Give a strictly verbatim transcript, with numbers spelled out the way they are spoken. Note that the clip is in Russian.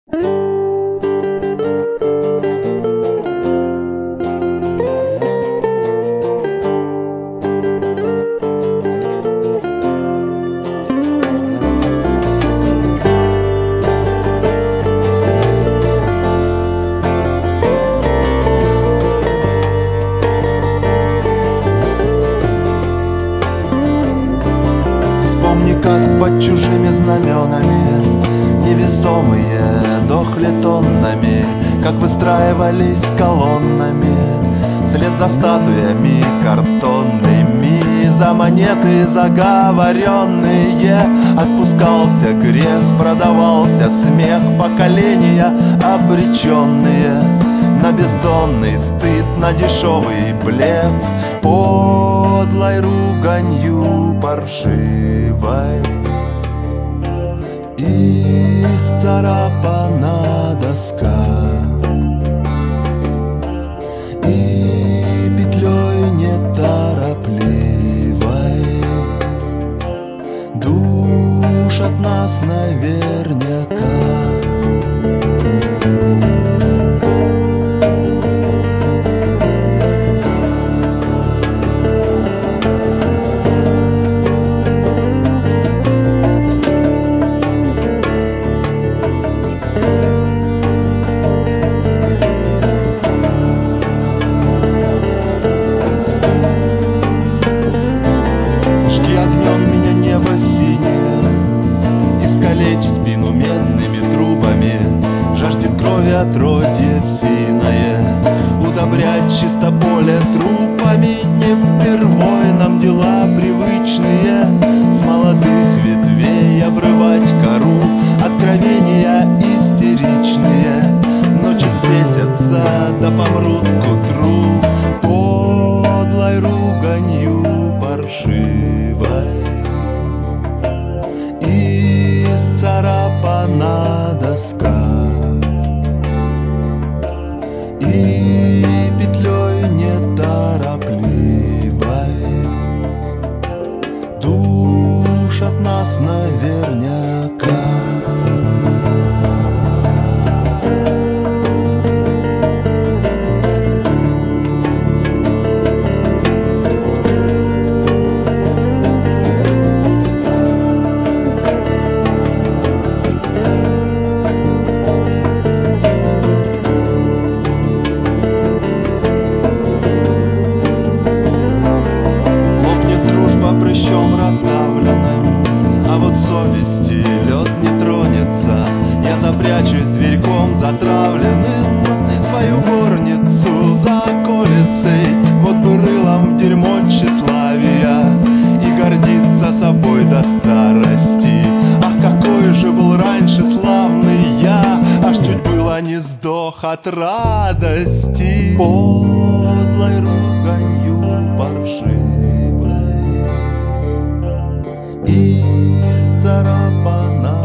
Как под чужими знаменами невесомые дохли тоннами, как выстраивались колоннами вслед за статуями картонными, за монеты заговоренные. Отпускался грех, продавался смех, поколения обреченные на бездонный стыд, на дешевый блеф, подлой руганью паршивой. Исцарапана доска, и петлей неторопливой душат нас наверняка. Отродье псиное, удобрять чисто поле трупами, не впервой нам дела привычные. С молодых ветвей обрывать кору, откровения истеричные. Ночи спесятся, да помрут к утру, подлой руганью паршивой. Исцарапана доска, и петлей неторопливой душат нас наверняка. Прячусь зверьком затравленным в свою горницу за околицей. Вот бы рылом в дерьмо тщеславия и гордиться собой до старости. Ах, какой же был раньше славный я, аж чуть было не сдох от радости. Подлой руганью паршивой исцарапана